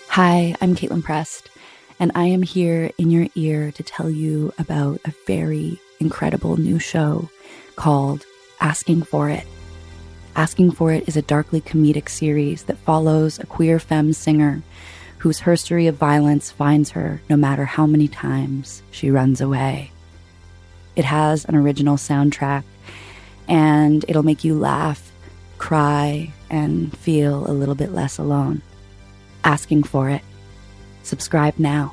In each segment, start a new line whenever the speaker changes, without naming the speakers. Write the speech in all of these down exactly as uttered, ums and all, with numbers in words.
Hi, I'm Caitlin Prest, and I am here in your ear to tell you about a very incredible new show called Asking for It. Asking for It is a darkly comedic series that follows a queer femme singer whose history of violence finds her no matter how many times she runs away. It has an original soundtrack, and it'll make you laugh, cry, and feel a little bit less alone. Asking for It. Subscribe now.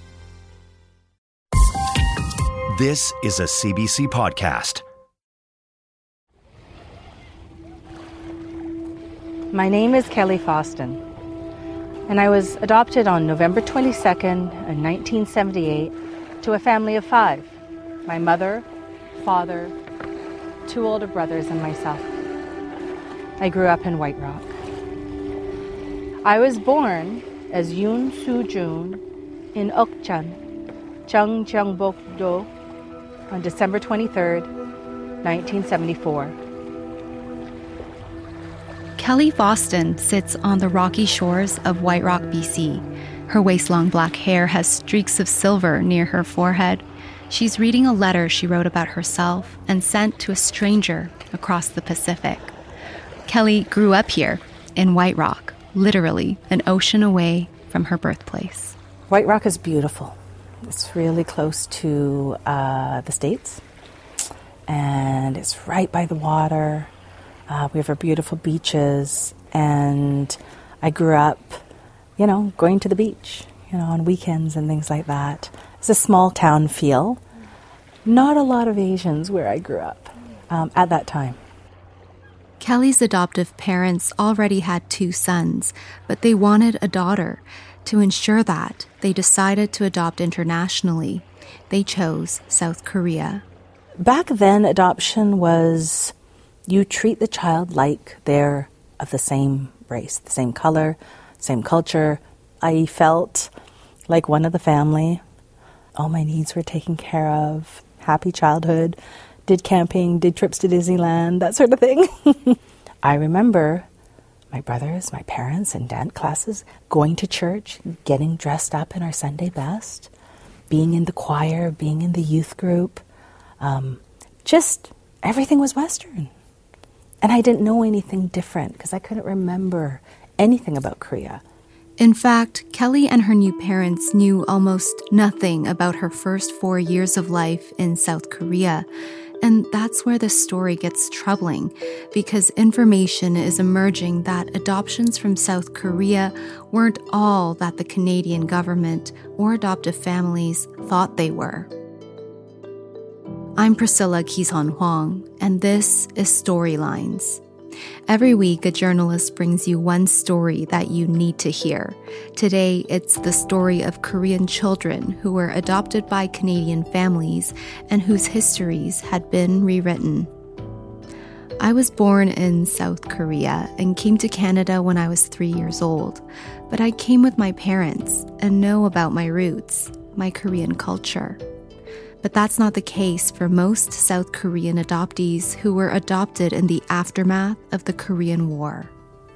This is a C B C podcast.
My name is Kelly Foston, and I was adopted on November twenty-second, nineteen seventy-eight, to a family of five. My mother, father, two older brothers, and myself. I grew up in White Rock. I was born as Yoon Soo Jun in Okchan, Cheong Cheongbok Do, on December twenty-third, nineteen seventy-four.
Kelly Foston sits on the rocky shores of White Rock, B C. Her waist-long black hair has streaks of silver near her forehead. She's reading a letter she wrote about herself and sent to a stranger across the Pacific. Kelly grew up here in White Rock, literally an ocean away from her birthplace.
White Rock is beautiful. It's really close to uh, the States, and it's right by the water. Uh, we have our beautiful beaches, and I grew up, you know, going to the beach, you know, on weekends and things like that. It's a small town feel. Not a lot of Asians where I grew up um, at that time.
Kelly's adoptive parents already had two sons, but they wanted a daughter. To ensure that, they decided to adopt internationally. They chose South Korea.
Back then, adoption was you treat the child like they're of the same race, the same color, same culture. I felt like one of the family. All my needs were taken care of. Happy childhood. Did camping, did trips to Disneyland, that sort of thing. I remember my brothers, my parents, and dance classes, going to church, getting dressed up in our Sunday best, being in the choir, being in the youth group. Um, just everything was Western. And I didn't know anything different because I couldn't remember anything about Korea.
In fact, Kelly and her new parents knew almost nothing about her first four years of life in South Korea. And that's where the story gets troubling, because information is emerging that adoptions from South Korea weren't all that the Canadian government or adoptive families thought they were. I'm Priscilla Kizon Huang, and this is Storylines. Every week, a journalist brings you one story that you need to hear. Today, it's the story of Korean children who were adopted by Canadian families and whose histories had been rewritten. I was born in South Korea and came to Canada when I was three years old. But I came with my parents and know about my roots, my Korean culture. But that's not the case for most South Korean adoptees who were adopted in the aftermath of the Korean War.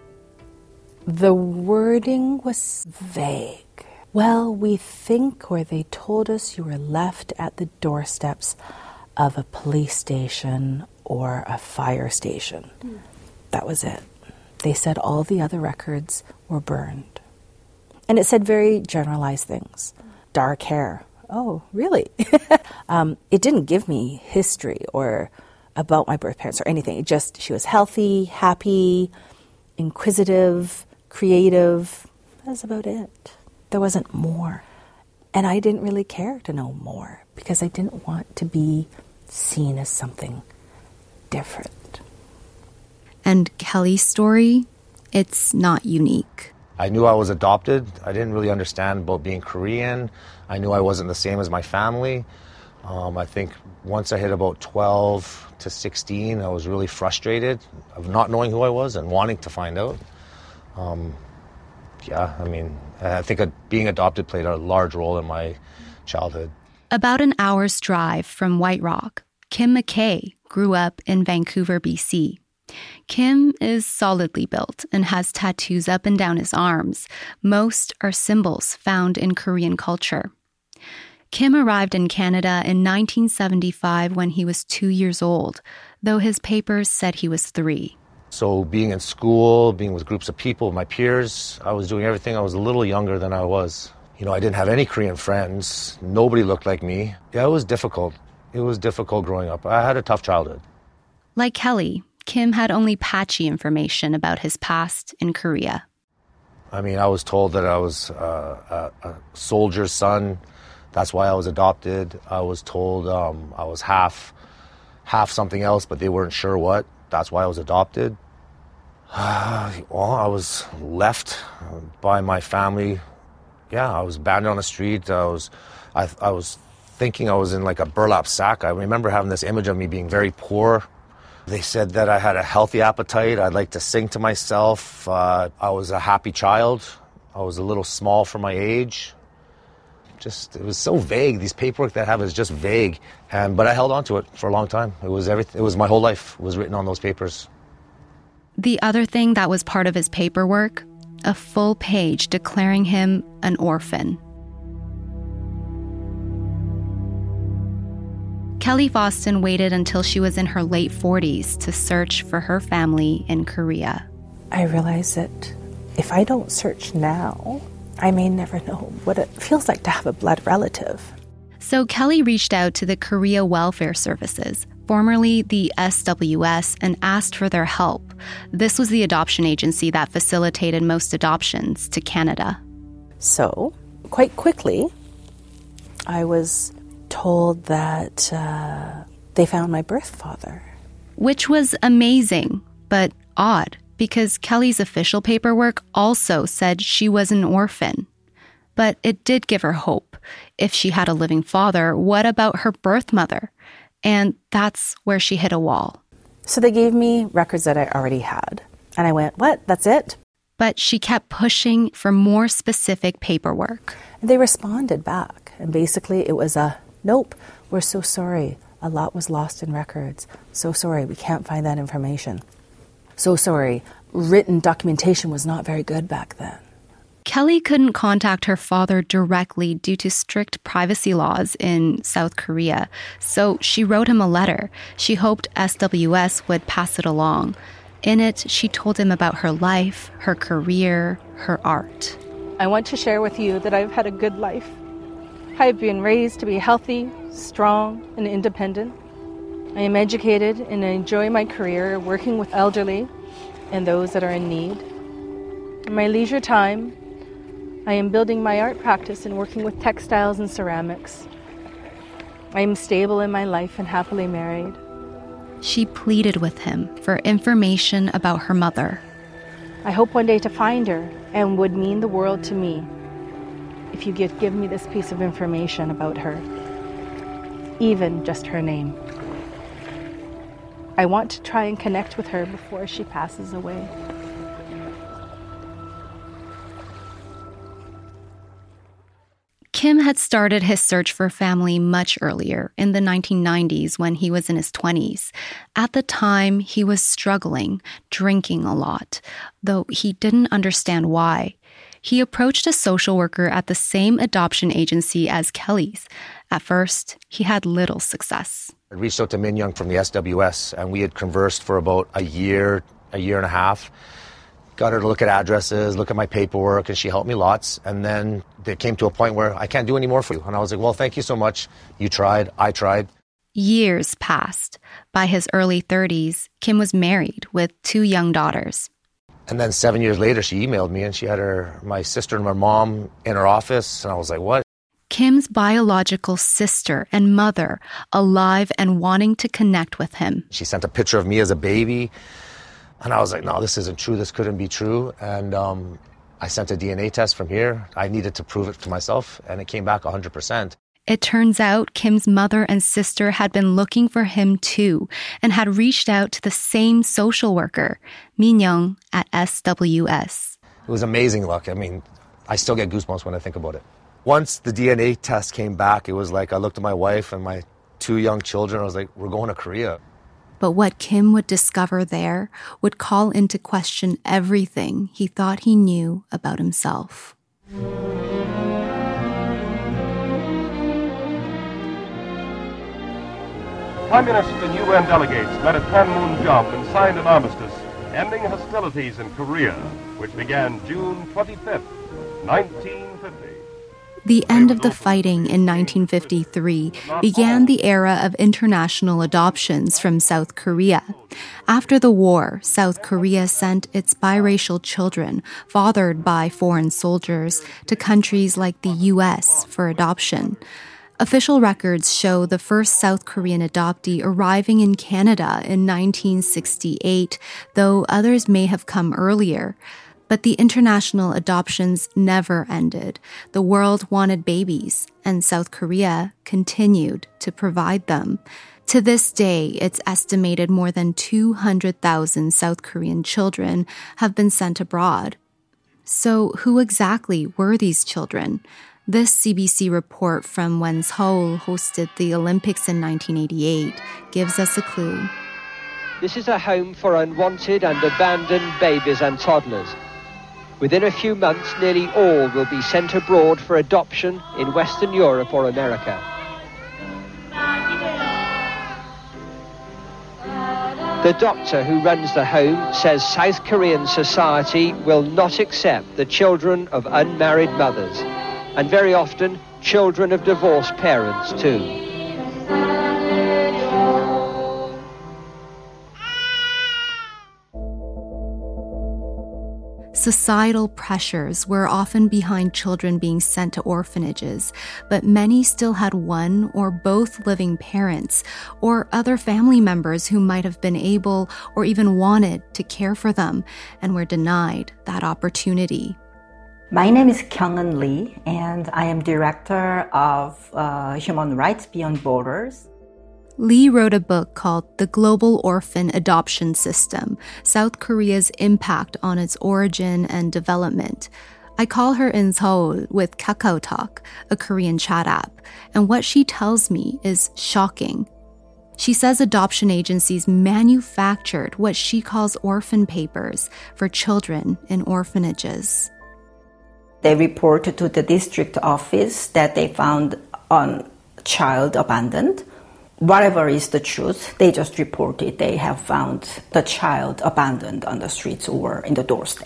The wording was vague. Well, we think, or they told us you were left at the doorsteps of a police station or a fire station. Mm. That was it. They said all the other records were burned. And it said very generalized things. Dark hair. Oh, really? um, it didn't give me history or about my birth parents or anything. It just, she was healthy, happy, inquisitive, creative. That's about it. There wasn't more. And I didn't really care to know more because I didn't want to be seen as something different.
And Kelly's story, it's not unique.
I knew I was adopted. I didn't really understand about being Korean. I knew I wasn't the same as my family. Um, I think once I hit about twelve to sixteen, I was really frustrated of not knowing who I was and wanting to find out. Um, yeah, I mean, I think being adopted played a large role in my childhood.
About an hour's drive from White Rock, Kim McKay grew up in Vancouver, B C. Kim is solidly built and has tattoos up and down his arms. Most are symbols found in Korean culture. Kim arrived in Canada in nineteen seventy-five when he was two years old, though his papers said he was three.
So being in school, being with groups of people, my peers, I was doing everything. I was a little younger than I was. You know, I didn't have any Korean friends. Nobody looked like me. Yeah, it was difficult. It was difficult growing up. I had a tough childhood.
Like Kelly, Kim had only patchy information about his past in Korea.
I mean, I was told that I was uh, a, a soldier's son. That's why I was adopted. I was told um, I was half, half something else, but they weren't sure what. That's why I was adopted. Well, I was left by my family. Yeah, I was abandoned on the street. I was, I, I was thinking I was in like a burlap sack. I remember having this image of me being very poor. They said that I had a healthy appetite. I'd like to sing to myself. Uh, I was a happy child. I was a little small for my age. Just, it was so vague. These paperwork that I have is just vague. And, but I held on to it for a long time. It was everything. It was my whole life was written on those papers.
The other thing that was part of his paperwork, a full page declaring him an orphan. Kelly Foston waited until she was in her late forties to search for her family in Korea.
I realize that if I don't search now, I may never know what it feels like to have a blood relative.
So Kelly reached out to the Korea Welfare Services, formerly the S W S, and asked for their help. This was the adoption agency that facilitated most adoptions to Canada.
So, quite quickly, I was told that uh, they found my birth father.
Which was amazing, but odd, because Kelly's official paperwork also said she was an orphan. But it did give her hope. If she had a living father, what about her birth mother? And that's where she hit a wall.
So they gave me records that I already had. And I went, what? That's it?
But she kept pushing for more specific paperwork.
They responded back. And basically it was a, nope, we're so sorry. A lot was lost in records. So sorry, we can't find that information. So sorry, written documentation was not very good back then.
Kelly couldn't contact her father directly due to strict privacy laws in South Korea, so she wrote him a letter. She hoped S W S would pass it along. In it, she told him about her life, her career, her art.
I want to share with you that I've had a good life. I've been raised to be healthy, strong, and independent. I am educated and I enjoy my career working with elderly and those that are in need. In my leisure time, I am building my art practice and working with textiles and ceramics. I am stable in my life and happily married.
She pleaded with him for information about her mother.
I hope one day to find her and would mean the world to me if you give, give me this piece of information about her, even just her name. I want to try and connect with her before she passes away.
Kim had started his search for family much earlier, in the nineteen nineties when he was in his twenties. At the time, he was struggling, drinking a lot, though he didn't understand why. He approached a social worker at the same adoption agency as Kelly's. At first, he had little success.
I reached out to Min Young from the S W S, and we had conversed for about a year, a year and a half. Got her to look at addresses, look at my paperwork, and she helped me lots. And then it came to a point where I can't do any more for you. And I was like, well, thank you so much. You tried. I tried.
Years passed. By his early thirties, Kim was married with two young daughters.
And then seven years later, she emailed me, and she had her my sister and my mom in her office. And I was like, what?
Kim's biological sister and mother, alive and wanting to connect with him.
She sent a picture of me as a baby. And I was like, no, this isn't true. This couldn't be true. And um, I sent a D N A test from here. I needed to prove it to myself, and it came back one hundred percent.
It turns out Kim's mother and sister had been looking for him too, and had reached out to the same social worker, Min Young at S W S.
It was amazing luck. I mean, I still get goosebumps when I think about it. Once the D N A test came back, it was like I looked at my wife and my two young children. I was like, we're going to Korea.
But what Kim would discover there would call into question everything he thought he knew about himself.
Prime Minister and U N delegates met at Panmunjom and signed an armistice ending hostilities in Korea, which began June twenty-fifth, nineteen fifty.
The end of the fighting in nineteen fifty-three began the era of international adoptions from South Korea. After the war, South Korea sent its biracial children, fathered by foreign soldiers, to countries like the U S for adoption. Official records show the first South Korean adoptee arriving in Canada in nineteen sixty-eight, though others may have come earlier. But the international adoptions never ended. The world wanted babies, and South Korea continued to provide them. To this day, it's estimated more than two hundred thousand South Korean children have been sent abroad. So who exactly were these children? This C B C report from when Seoul hosted the Olympics in nineteen eighty-eight gives us a clue.
This is a home for unwanted and abandoned babies and toddlers. Within a few months, nearly all will be sent abroad for adoption in Western Europe or America. The doctor who runs the home says South Korean society will not accept the children of unmarried mothers, and very often children of divorced parents too.
Societal pressures were often behind children being sent to orphanages, but many still had one or both living parents or other family members who might have been able or even wanted to care for them and were denied that opportunity.
My name is Kyung-eun Lee, and I am director of uh, Human Rights Beyond Borders.
Lee wrote a book called The Global Orphan Adoption System, South Korea's Impact on Its Origin and Development. I call her in Seoul with KakaoTalk, a Korean chat app, and what she tells me is shocking. She says adoption agencies manufactured what she calls orphan papers for children in orphanages.
They report to the district office that they found a child abandoned. Whatever is the truth, they just report it. They have found the child abandoned on the streets or in the doorstep.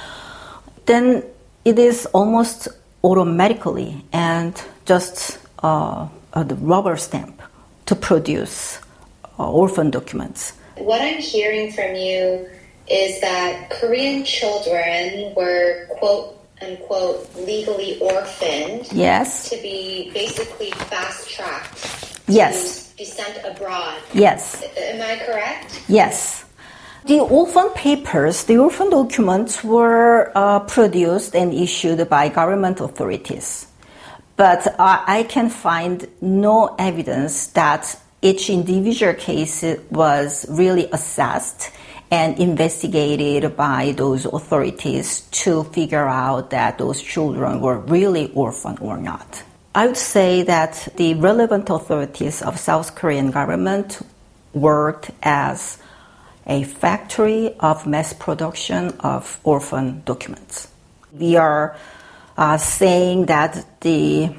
Then it is almost automatically and just uh, a rubber stamp to produce uh, orphan documents.
What I'm hearing from you is that Korean children were, quote, unquote, legally orphaned.
Yes.
To be basically fast-tracked.
Yes.
To be sent abroad.
Yes.
Am I correct?
Yes. The orphan papers, the orphan documents were uh, produced and issued by government authorities. But uh, I can find no evidence that each individual case was really assessed and investigated by those authorities to figure out that those children were really orphaned or not. I would say that the relevant authorities of South Korean government worked as a factory of mass production of orphan documents. We are uh, saying that the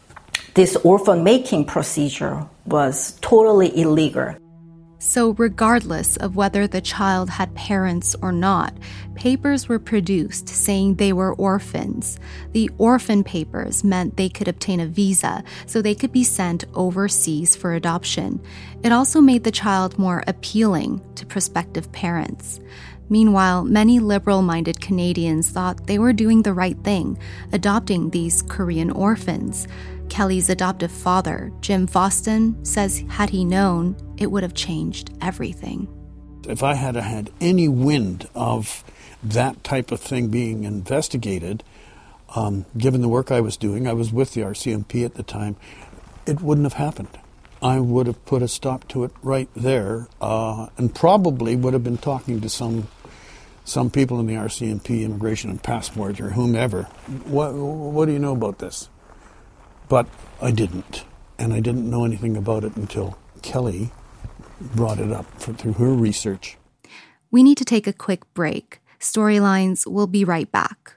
this orphan making procedure was totally illegal.
So regardless of whether the child had parents or not, papers were produced saying they were orphans. The orphan papers meant they could obtain a visa so they could be sent overseas for adoption. It also made the child more appealing to prospective parents. Meanwhile, many liberal-minded Canadians thought they were doing the right thing, adopting these Korean orphans. Kelly's adoptive father, Jim Foston, says had he known, it would have changed everything.
If I had had any wind of that type of thing being investigated, um, given the work I was doing, I was with the R C M P at the time, it wouldn't have happened. I would have put a stop to it right there, uh, and probably would have been talking to some some people in the R C M P, Immigration and Passport, or whomever. What, what do you know about this? But I didn't, and I didn't know anything about it until Kelly brought it up for, through her research.
We need to take a quick break. Storylines will be right back.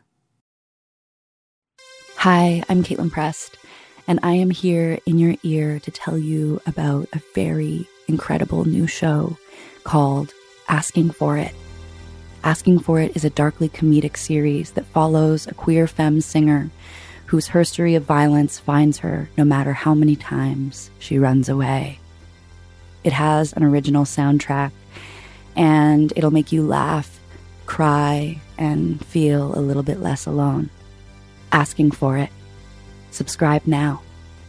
Hi, I'm Caitlin Prest, and I am here in your ear to tell you about a very incredible new show called Asking for It. Asking for It is a darkly comedic series that follows a queer femme singer whose history of violence finds her no matter how many times she runs away. It has an original soundtrack, and it'll make you laugh, cry, and feel a little bit less alone. Asking for It. Subscribe now.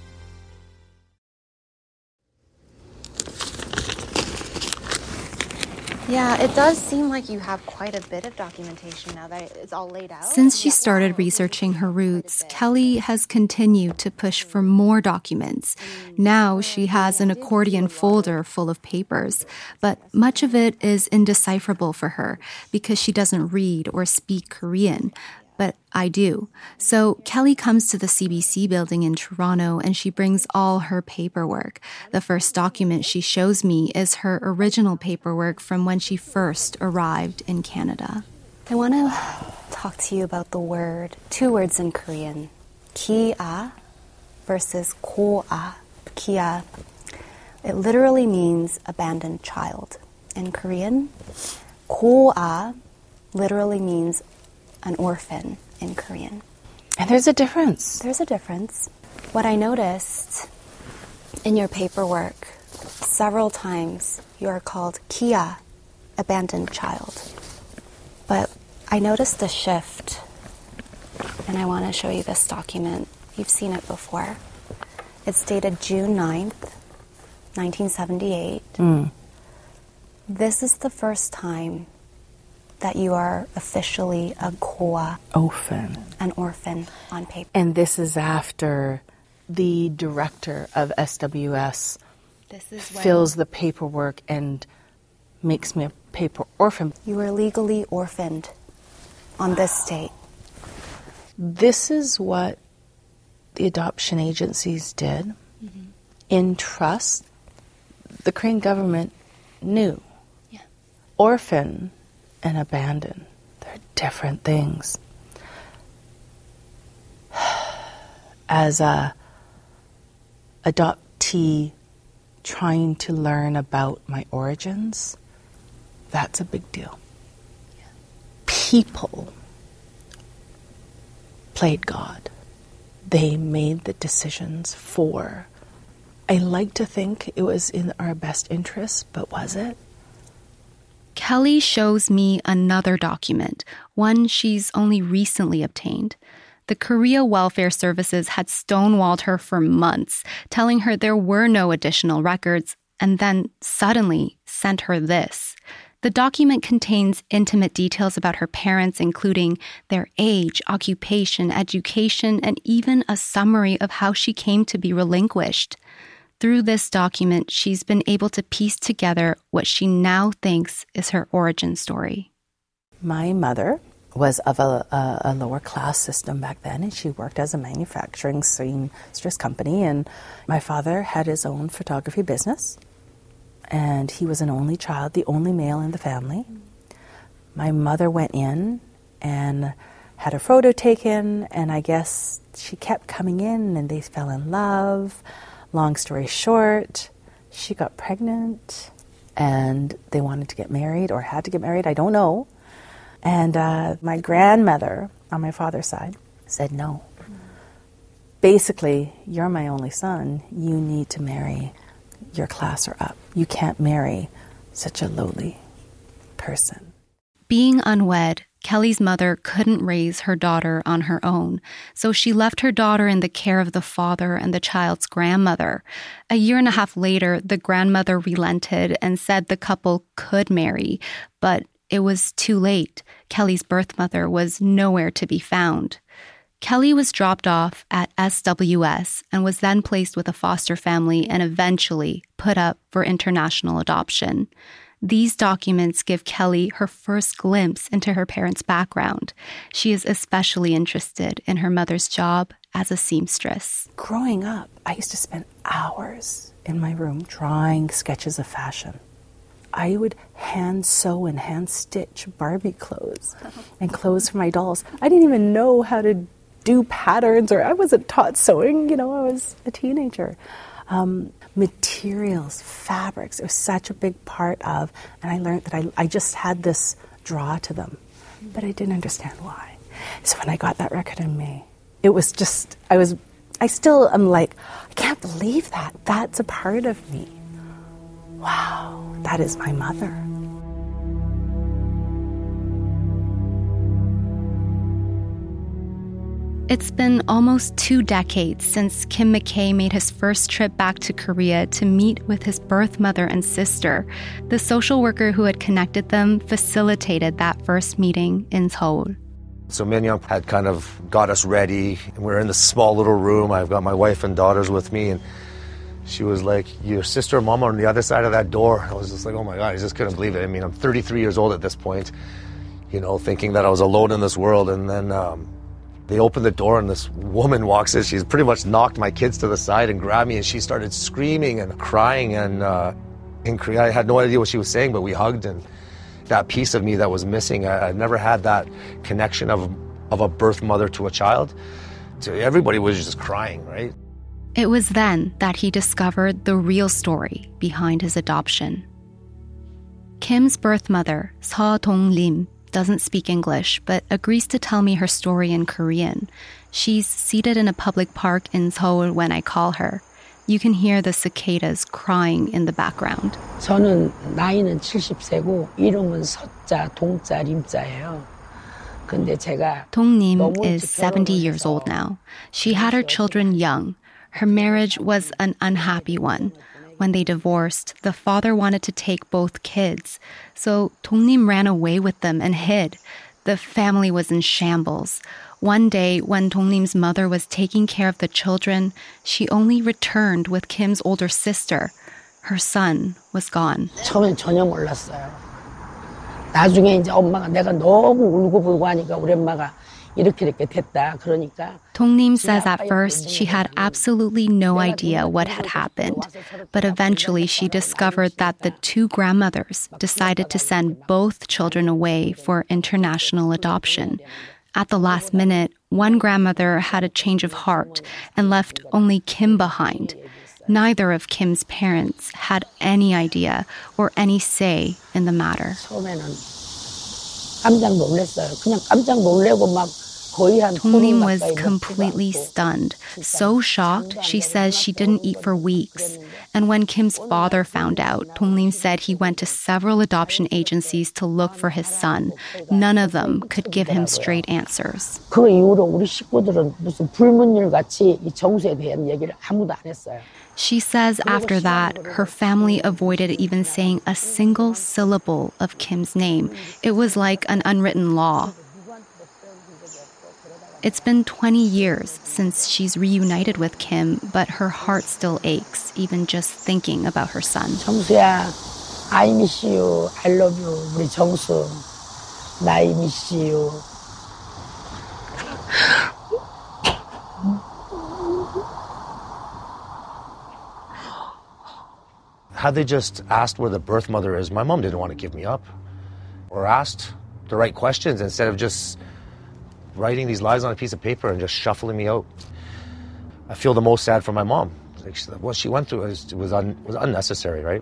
Yeah, it does seem like you have quite a bit of documentation now that it's all laid out.
Since she started researching her roots, Kelly has continued to push for more documents. Now she has an accordion folder full of papers, but much of it is indecipherable for her because she doesn't read or speak Korean. But I do. So Kelly comes to the C B C building in Toronto and she brings all her paperwork. The first document she shows me is her original paperwork from when she first arrived in Canada.
I want to talk to you about the word, two words in Korean, ki-a versus ko-a. Ki-a, it literally means abandoned child. In Korean, ko-a literally means an orphan in Korean.
And there's a difference.
There's a difference. What I noticed in your paperwork, several times you are called Kia, abandoned child. But I noticed a shift, and I want to show you this document. You've seen it before. It's dated June ninth, nineteen seventy-eight.
Mm.
This is the first time that you are officially a koa.
Orphan.
An orphan on paper.
And this is after the director of S W S
this is
fills the paperwork and makes me a paper orphan.
You were legally orphaned on this date.
This is what the adoption agencies did. Mm-hmm. In trust, the Korean government knew.
Yeah.
Orphan and abandon, they're different things. As a adoptee trying to learn about my origins, that's a big deal.
Yeah.
People played God. They made the decisions for. I like to think it was in our best interest, but was it?
Kelly shows me another document, one she's only recently obtained. The Korea Welfare Services had stonewalled her for months, telling her there were no additional records, and then suddenly sent her this. The document contains intimate details about her parents, including their age, occupation, education, and even a summary of how she came to be relinquished. Through this document, she's been able to piece together what she now thinks is her origin story.
My mother was of a, a, a lower class system back then, and she worked as a manufacturing seamstress company, and my father had his own photography business, and he was an only child, the only male in the family. My mother went in and had a photo taken, and I guess she kept coming in, and they fell in love. Long story short, she got pregnant and they wanted to get married or had to get married, I don't know. And uh, my grandmother on my father's side said no. Mm. Basically, you're my only son. You need to marry your class or up. You can't marry such a lowly person.
Being unwed, Kelly's mother couldn't raise her daughter on her own, so she left her daughter in the care of the father and the child's grandmother. A year and a half later, the grandmother relented and said the couple could marry, but it was too late. Kelly's birth mother was nowhere to be found. Kelly was dropped off at S W S and was then placed with a foster family and eventually put up for international adoption. These documents give Kelly her first glimpse into her parents' background. She is especially interested in her mother's job as a seamstress.
Growing up, I used to spend hours in my room drawing sketches of fashion. I would hand sew and hand stitch Barbie clothes and clothes for my dolls. I didn't even know how to do patterns, or I wasn't taught sewing, you know, I was a teenager. Um, materials, fabrics, it was such a big part of, and I learned that I, I just had this draw to them, but I didn't understand why. So when I got that record in May, it was just, I was, I still am like, I can't believe that. That's a part of me. Wow, that is my mother.
It's been almost two decades since Kim McKay made his first trip back to Korea to meet with his birth mother and sister. The social worker who had connected them facilitated that first meeting in Seoul.
So Minyoung had kind of got us ready, and we're in this small little room. I've got my wife and daughters with me, and she was like, your sister and mom are on the other side of that door. I was just like, oh my God, I just couldn't believe it. I mean, I'm thirty-three years old at this point, you know, thinking that I was alone in this world. And then um, they opened the door and this woman walks in. She's pretty much knocked my kids to the side and grabbed me, and she started screaming and crying. And uh, in Korea, I had no idea what she was saying, but we hugged, and that piece of me that was missing, I, I'd never had that connection of, of a birth mother to a child. So everybody was just crying, right?
It was then that he discovered the real story behind his adoption. Kim's birth mother, Seo Dong-lim, doesn't speak English, but agrees to tell me her story in Korean. She's seated in a public park in Seoul when I call her. You can hear the cicadas crying in the background.
저는 나이는 칠십 세고 이름은 서자, 동자, 림자예요. 근데 제가
Dong-lim is seventy years old now. She had her children young. Her marriage was an unhappy one. When they divorced, the father wanted to take both kids, so Dong-lim ran away with them and hid. The family was in shambles. One day, when Dong-lim's mother was taking care of the children, she only returned with Kim's older sister. Her son was gone.
처음엔 전혀 몰랐어요. 나중에 이제 엄마가 내가 너무 울고 불고 하니까 우리 엄마가 이렇게 이렇게 됐다. 그러니까
Dong-lim says at first she had absolutely no idea what had happened, but eventually she discovered that the two grandmothers decided to send both children away for international adoption. At the last minute, one grandmother had a change of heart and left only Kim behind. Neither of Kim's parents had any idea or any say in the matter.
처음에는 깜짝 놀랐어요. 그냥 깜짝 놀래고 막
Dong-lim was completely stunned. So shocked, she says she didn't eat for weeks. And when Kim's father found out, Dong-lim said he went to several adoption agencies to look for his son. None of them could give him straight answers.
그 이후로 우리 식구들은 무슨 불문율같이 이 정수에 대한 얘기를 아무도 안 했어요.
She says after that, her family avoided even saying a single syllable of Kim's name. It was like an unwritten law. It's been twenty years since she's reunited with Kim, but her heart still aches, even just thinking about her son.
정수야, I miss you. I love you. 우리 정수. I miss you.
Had they just asked where the birth mother is, my mom didn't want to give me up. Or asked the right questions instead of just writing these lies on a piece of paper and just shuffling me out. I feel the most sad for my mom. Like, what she went through was, was, un, was unnecessary, right?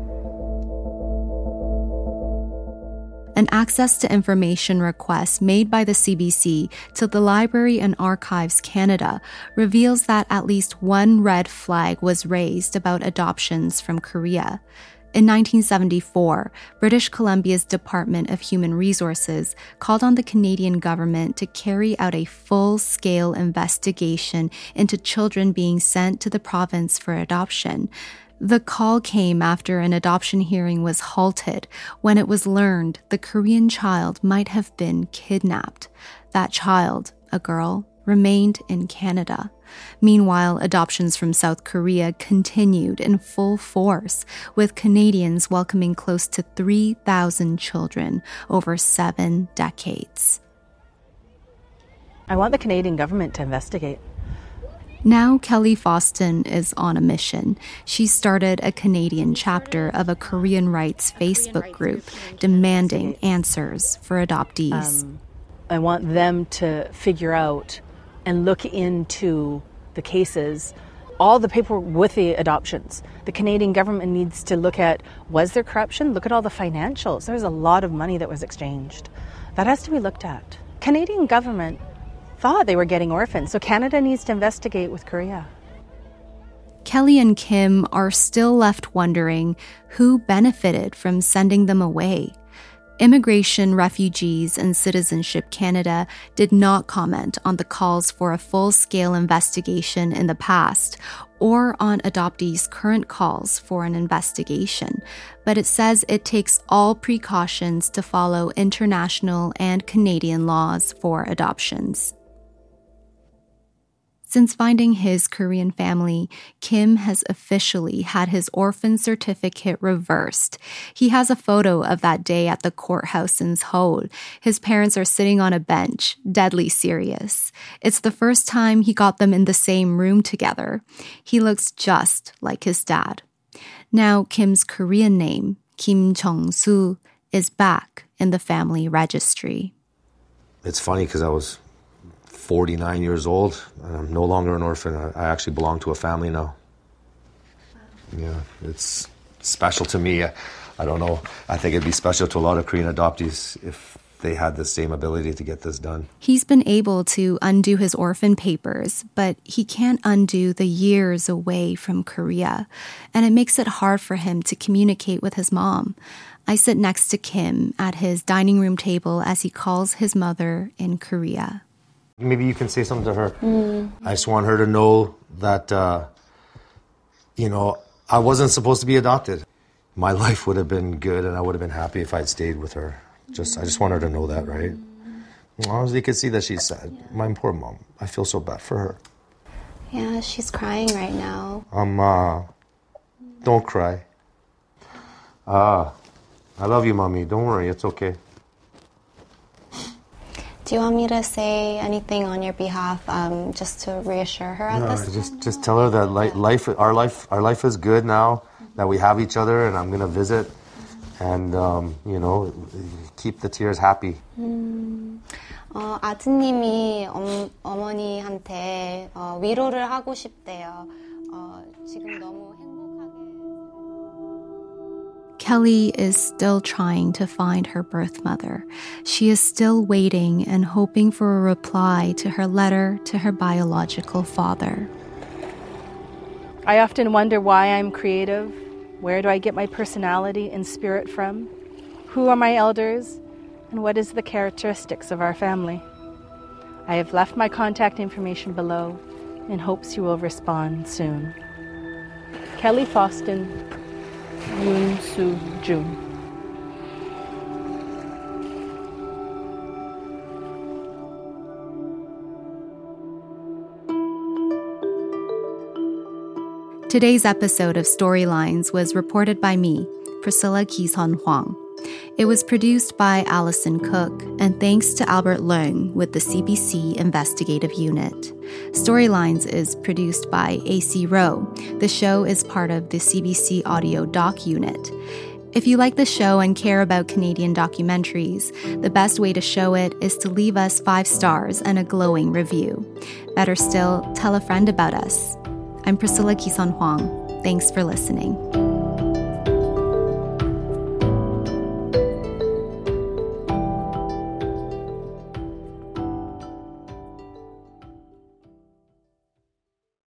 An access to information request made by the C B C to the Library and Archives Canada reveals that at least one red flag was raised about adoptions from Korea. In nineteen seventy-four, British Columbia's Department of Human Resources called on the Canadian government to carry out a full-scale investigation into children being sent to the province for adoption. The call came after an adoption hearing was halted when it was learned the Korean child might have been kidnapped. That child, a girl, remained in Canada. Meanwhile, adoptions from South Korea continued in full force, with Canadians welcoming close to three thousand children over seven decades.
I want the Canadian government to investigate.
Now Kelly Foston is on a mission. She started a Canadian chapter of a Korean rights Facebook group demanding answers for adoptees.
Um, I want them to figure out and look into the cases, all the paperwork with the adoptions. The Canadian government needs to look at, was there corruption? Look at all the financials. There's a lot of money that was exchanged. That has to be looked at. Canadian government thought they were getting orphans, so Canada needs to investigate with Korea.
Kelly and Kim are still left wondering who benefited from sending them away. Immigration, Refugees, and Citizenship Canada did not comment on the calls for a full-scale investigation in the past or on adoptees' current calls for an investigation, but it says it takes all precautions to follow international and Canadian laws for adoptions. Since finding his Korean family, Kim has officially had his orphan certificate reversed. He has a photo of that day at the courthouse in Seoul. His parents are sitting on a bench, deadly serious. It's the first time he got them in the same room together. He looks just like his dad. Now Kim's Korean name, Kim Jung-soo, is back in the family registry.
It's funny because I was forty-nine years old, and I'm no longer an orphan. I, I actually belong to a family now. Yeah, it's special to me. I, I don't know. I think it'd be special to a lot of Korean adoptees if they had the same ability to get this done.
He's been able to undo his orphan papers, but he can't undo the years away from Korea. And it makes it hard for him to communicate with his mom. I sit next to Kim at his dining room table as he calls his mother in Korea.
Maybe you can say something to her.
Mm.
I just want her to know that, uh, you know, I wasn't supposed to be adopted. My life would have been good and I would have been happy if I'd stayed with her. Just, I just want her to know that, right? As long as you can see that she's sad. My poor mom. I feel so bad for her.
Yeah, she's crying right now.
Um, uh, don't cry. Ah, I love you, Mommy. Don't worry, it's okay.
Do you want me to say anything on your behalf, um, just to reassure her at
No,
this
just
time?
just tell her that li- life, our life, our life is good now. That we have each other, and I'm gonna visit, and um, you know, keep the tears happy.
음, 어, 아드님이 엄, 어머니한테 어, 위로를 하고 싶대요. 어, 지금 너무 행복하게.
Kelly is still trying to find her birth mother. She is still waiting and hoping for a reply to her letter to her biological father.
I often wonder why I'm creative. Where do I get my personality and spirit from? Who are my elders? And what is the characteristics of our family? I have left my contact information below in hopes you will respond soon. Kelly Foston, Yoon Soo Jun.
Today's episode of Storylines was reported by me, Priscilla Kison Huang. It was produced by Allison Cook, and thanks to Albert Leung with the C B C Investigative Unit. Storylines is produced by A C Rowe. The show is part of the C B C Audio Doc Unit. If you like the show and care about Canadian documentaries, the best way to show it is to leave us five stars and a glowing review. Better still, tell a friend about us. I'm Priscilla Kison Huang. Thanks for listening.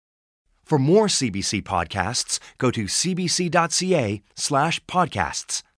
For more C B C podcasts, go to cbc.ca slash podcasts.